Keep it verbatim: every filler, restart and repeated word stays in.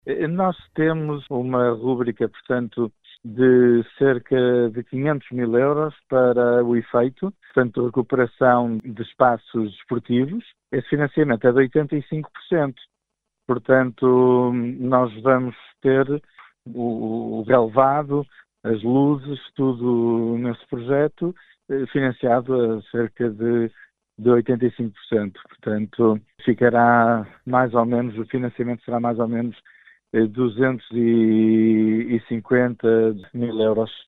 Eh, Nós temos uma rúbrica, portanto, de cerca de quinhentos mil euros para o efeito, portanto, recuperação de espaços esportivos. Esse financiamento é de oitenta e cinco por cento. Portanto, nós vamos ter o, o relevado, as luzes, tudo nesse projeto, eh, financiado a cerca de, de oitenta e cinco por cento. Portanto, ficará mais ou menos, o financiamento será mais ou menos eh, duzentos e cinquenta mil euros.